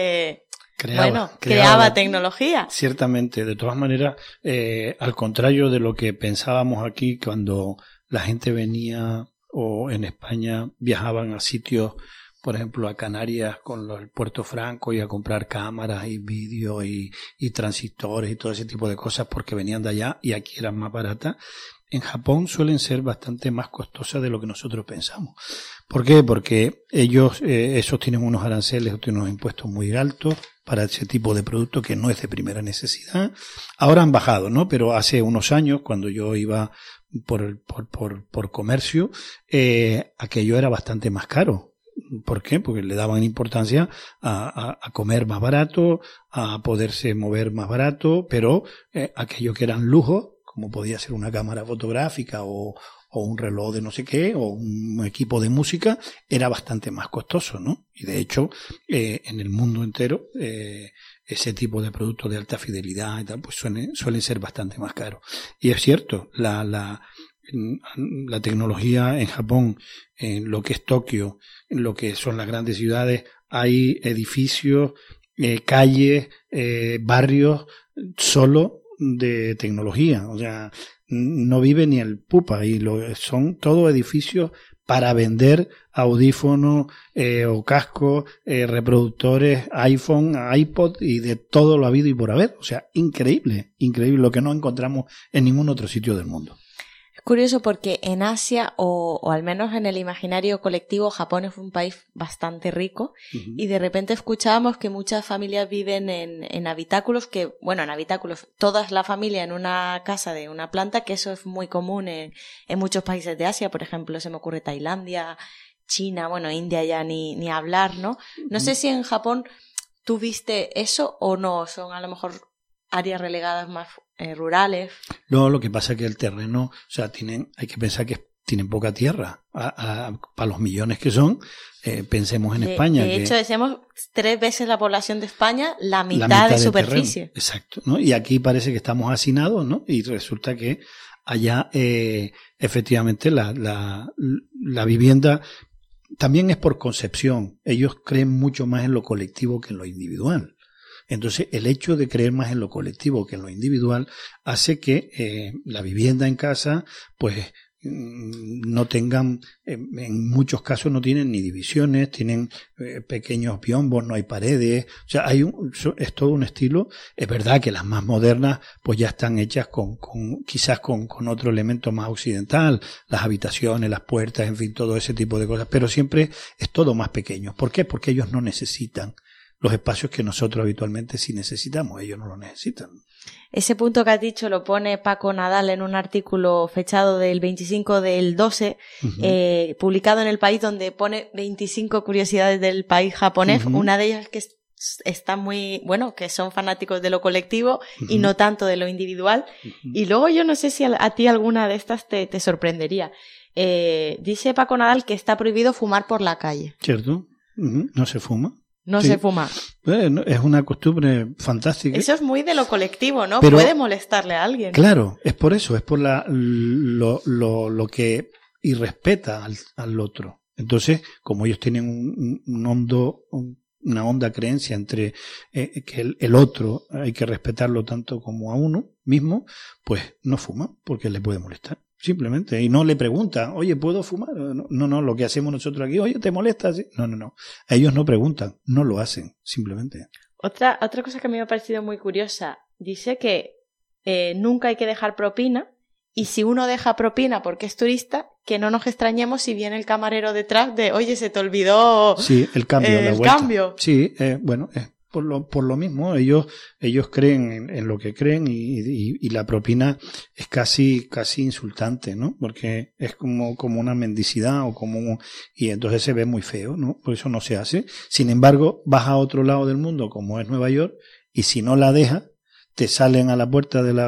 S3: creaba tecnología.
S4: Ciertamente, de todas maneras, al contrario de lo que pensábamos aquí cuando la gente venía o en España viajaban a sitios, por ejemplo, a Canarias con el Puerto Franco y a comprar cámaras y vídeos y transistores y todo ese tipo de cosas porque venían de allá y aquí eran más baratas. En Japón suelen ser bastante más costosas de lo que nosotros pensamos. ¿Por qué? Porque ellos, esos tienen unos aranceles, tienen unos impuestos muy altos para ese tipo de producto que no es de primera necesidad. Ahora han bajado, ¿no? Pero hace unos años, cuando yo iba por comercio, aquello era bastante más caro. ¿Por qué? Porque le daban importancia a comer más barato, a poderse mover más barato, pero aquello que eran lujos, como podía ser una cámara fotográfica o un reloj de no sé qué, o un equipo de música, era bastante más costoso, ¿no? Y de hecho, en el mundo entero, ese tipo de productos de alta fidelidad y tal, pues suelen ser bastante más caros. Y es cierto, la tecnología en Japón, en lo que es Tokio, en lo que son las grandes ciudades, hay edificios, calles, barrios, solo de tecnología, o sea, no vive ni el pupa y son todos edificios para vender audífonos o cascos, reproductores, iPhone, iPod y de todo lo habido y por haber, o sea, increíble lo que no encontramos en ningún otro sitio del mundo.
S3: Curioso porque en Asia, o al menos en el imaginario colectivo, Japón es un país bastante rico, y de repente escuchábamos que muchas familias viven en habitáculos, toda la familia en una casa de una planta, que eso es muy común en muchos países de Asia, por ejemplo, se me ocurre Tailandia, China, India ya ni hablar, ¿no? No sé si en Japón tú viste eso o no, son a lo mejor áreas relegadas más rurales.
S4: No, lo que pasa es que el terreno, o sea, hay que pensar que tienen poca tierra para los millones que son. Pensemos en España.
S3: De hecho, decimos 3 veces la población de España, la mitad de superficie.
S4: Terreno. Exacto, ¿no? Y aquí parece que estamos hacinados, ¿no? Y resulta que allá, efectivamente, la vivienda también es por concepción. Ellos creen mucho más en lo colectivo que en lo individual. Entonces, el hecho de creer más en lo colectivo que en lo individual hace que la vivienda en casa, pues, no tengan, en muchos casos no tienen ni divisiones, tienen pequeños biombos, no hay paredes, o sea, es todo un estilo. Es verdad que las más modernas, pues ya están hechas quizás con otro elemento más occidental, las habitaciones, las puertas, en fin, todo ese tipo de cosas, pero siempre es todo más pequeño. ¿Por qué? Porque ellos no necesitan los espacios que nosotros habitualmente sí necesitamos, ellos no lo necesitan.
S3: Ese punto que has dicho lo pone Paco Nadal en un artículo fechado del 25 del 12, publicado en El País, donde pone 25 curiosidades del país japonés, una de ellas que está muy, que son fanáticos de lo colectivo y no tanto de lo individual. Y luego yo no sé si a ti alguna de estas te sorprendería. Dice Paco Nadal que está prohibido fumar por la calle.
S4: ¿Cierto? No se fuma.
S3: No se fuma.
S4: Es una costumbre fantástica.
S3: Eso es muy de lo colectivo, ¿no? Pero puede molestarle a alguien.
S4: Claro, es por eso, es por lo que irrespeta al otro. Entonces, como ellos tienen una honda creencia entre que el otro hay que respetarlo tanto como a uno mismo, pues no fuma porque le puede molestar. Simplemente, y no le preguntan, oye, ¿puedo fumar? No, lo que hacemos nosotros aquí, oye, ¿te molesta? No. Ellos no preguntan, no lo hacen, simplemente.
S3: Otra cosa que a mí me ha parecido muy curiosa, dice que nunca hay que dejar propina, y si uno deja propina porque es turista, que no nos extrañemos si viene el camarero detrás de, oye, se te olvidó
S4: el cambio.
S3: El cambio.
S4: Sí, por lo mismo, ellos creen en lo que creen y la propina es casi insultante, ¿no? Porque es como una mendicidad y entonces se ve muy feo, ¿no? Por eso no se hace. Sin embargo, vas a otro lado del mundo, como es Nueva York, y si no la dejas, te salen a la puerta de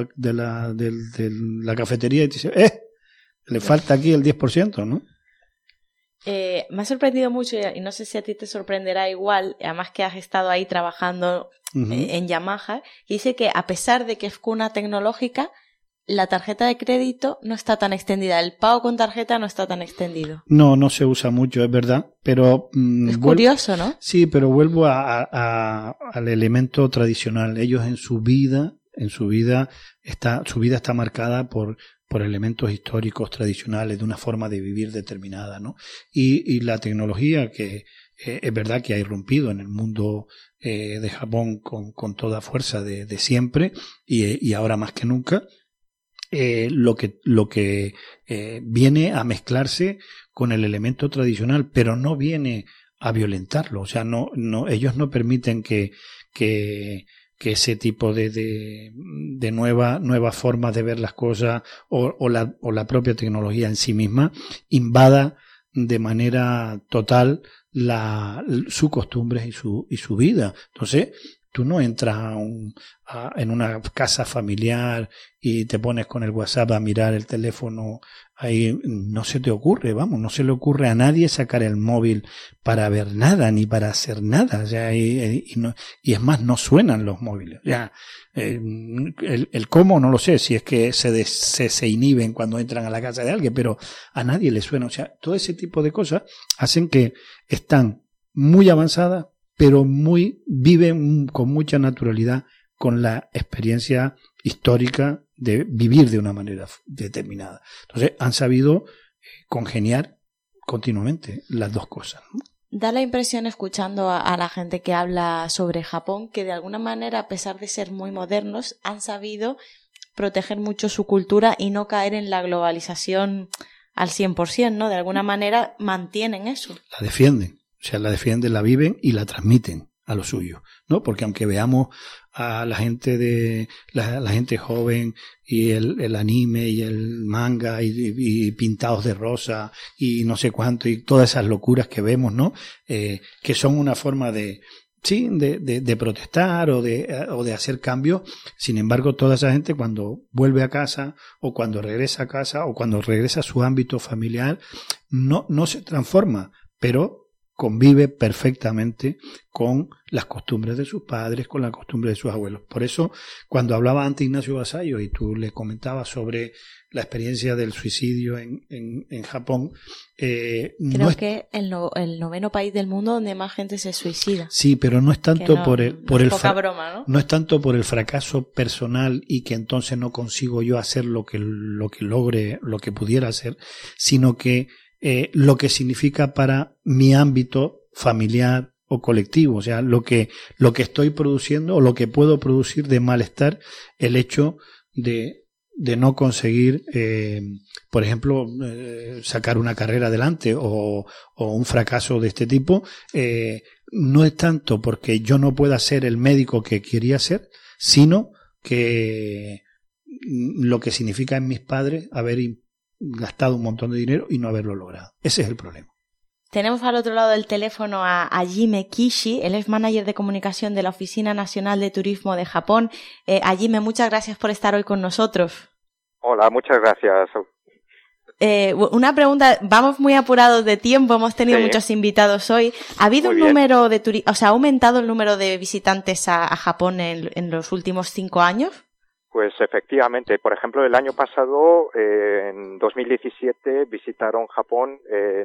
S4: la cafetería y te dicen, le falta aquí el 10%, ¿no?
S3: Me ha sorprendido mucho, y no sé si a ti te sorprenderá igual, además que has estado ahí trabajando en Yamaha, y dice que a pesar de que es cuna tecnológica, la tarjeta de crédito no está tan extendida, el pago con tarjeta no está tan extendido.
S4: No se usa mucho, es verdad, pero...
S3: es curioso, ¿no?
S4: Sí, pero vuelvo al elemento tradicional. Ellos su vida está marcada por elementos históricos tradicionales de una forma de vivir determinada, ¿no? Y la tecnología que es verdad que ha irrumpido en el mundo de Japón con toda fuerza de siempre y ahora más que nunca, lo que viene a mezclarse con el elemento tradicional, pero no viene a violentarlo. O sea, no ellos no permiten que ese tipo de nuevas formas de ver las cosas o la propia tecnología en sí misma invada de manera total sus costumbres y su vida. Entonces, tú no entras en una casa familiar y te pones con el WhatsApp a mirar el teléfono. Ahí no se te ocurre, no se le ocurre a nadie sacar el móvil para ver nada ni para hacer nada. O sea, y es más, no suenan los móviles. Ya, el cómo no lo sé, si es que se inhiben cuando entran a la casa de alguien, pero a nadie le suena. O sea, todo ese tipo de cosas hacen que están muy avanzadas, pero viven con mucha naturalidad con la experiencia histórica de vivir de una manera determinada. Entonces han sabido congeniar continuamente las dos cosas, ¿no?
S3: Da la impresión, escuchando a la gente que habla sobre Japón, que de alguna manera, a pesar de ser muy modernos, han sabido proteger mucho su cultura y no caer en la globalización al 100%, ¿no? De alguna manera mantienen eso.
S4: La defienden. O sea, la defienden, la viven y la transmiten a lo suyo, ¿no? Porque aunque veamos a la gente la gente joven y el anime y el manga y pintados de rosa y no sé cuánto y todas esas locuras que vemos, ¿no? Que son una forma de protestar o de hacer cambios. Sin embargo, toda esa gente cuando vuelve a casa o cuando regresa a casa o cuando regresa a su ámbito familiar no se transforma, pero convive perfectamente con las costumbres de sus padres, con las costumbres de sus abuelos. Por eso, cuando hablaba antes Ignacio Basayo y tú le comentabas sobre la experiencia del suicidio en Japón,
S3: creo que el 9º país del mundo donde más gente se suicida.
S4: Sí, pero no es tanto
S3: broma, ¿no?
S4: No es tanto por el fracaso personal y que entonces no consigo yo hacer lo que logre, lo que pudiera hacer, sino que lo que significa para mi ámbito familiar o colectivo, o sea, lo que estoy produciendo o lo que puedo producir de malestar, el hecho de no conseguir, por ejemplo, sacar una carrera adelante o un fracaso de este tipo, no es tanto porque yo no pueda ser el médico que quería ser, sino que lo que significa en mis padres haber gastado un montón de dinero y no haberlo logrado. Ese es el problema.
S3: Tenemos al otro lado del teléfono a Hajime Kishi, él es manager de comunicación de la Oficina Nacional de Turismo de Japón. Hajime, muchas gracias por estar hoy con nosotros.
S11: Hola, muchas gracias.
S3: Una pregunta, vamos muy apurados de tiempo, hemos tenido muchos invitados hoy. ¿Ha habido un número de ha aumentado el número de visitantes a Japón en los últimos 5 años?
S11: Pues efectivamente, por ejemplo, el año pasado, en 2017, visitaron Japón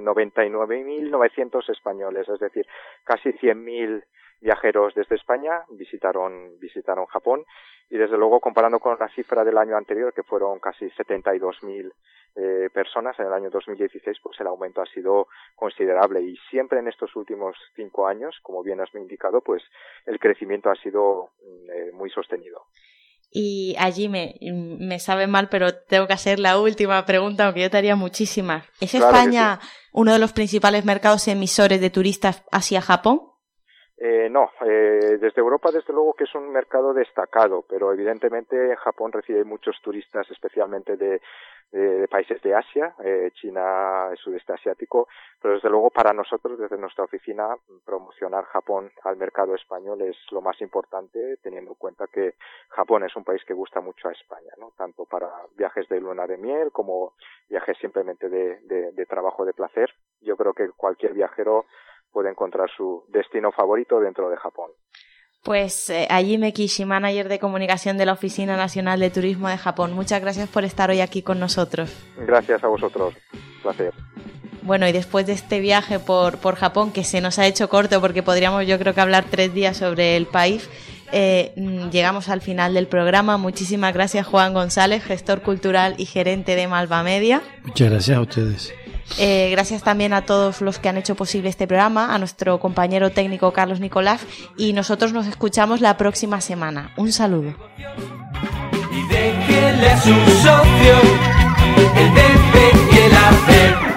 S11: 99.900 españoles, es decir, casi 100.000 viajeros desde España visitaron Japón, y desde luego comparando con la cifra del año anterior, que fueron casi 72.000 personas en el año 2016, pues el aumento ha sido considerable, y siempre en estos últimos 5 años, como bien has indicado, pues el crecimiento ha sido muy sostenido.
S3: Y allí me sabe mal, pero tengo que hacer la última pregunta, aunque yo te haría muchísimas. ¿Es claro España uno de los principales mercados emisores de turistas hacia Japón?
S11: No, desde Europa desde luego que es un mercado destacado, pero evidentemente Japón recibe muchos turistas, especialmente de países de Asia, China, el sudeste asiático, pero desde luego para nosotros desde nuestra oficina promocionar Japón al mercado español es lo más importante, teniendo en cuenta que Japón es un país que gusta mucho a España, ¿no? Tanto para viajes de luna de miel como viajes simplemente de trabajo, de placer, yo creo que cualquier viajero puede encontrar su destino favorito dentro de Japón.
S3: Pues Hajime Kishi, manager de comunicación de la Oficina Nacional de Turismo de Japón, muchas gracias por estar hoy aquí con nosotros.
S11: Gracias a vosotros, placer.
S3: Bueno, y después de este viaje por Japón, que se nos ha hecho corto porque podríamos yo creo que hablar 3 días sobre el país, llegamos al final del programa. Muchísimas gracias, Juan González, gestor cultural y gerente de Malva Media.
S4: Muchas gracias a ustedes.
S3: Gracias también a todos los que han hecho posible este programa, a nuestro compañero técnico Carlos Nicolás, y nosotros nos escuchamos la próxima semana. Un saludo.
S2: Y déjele a su socio el debe y el hacer.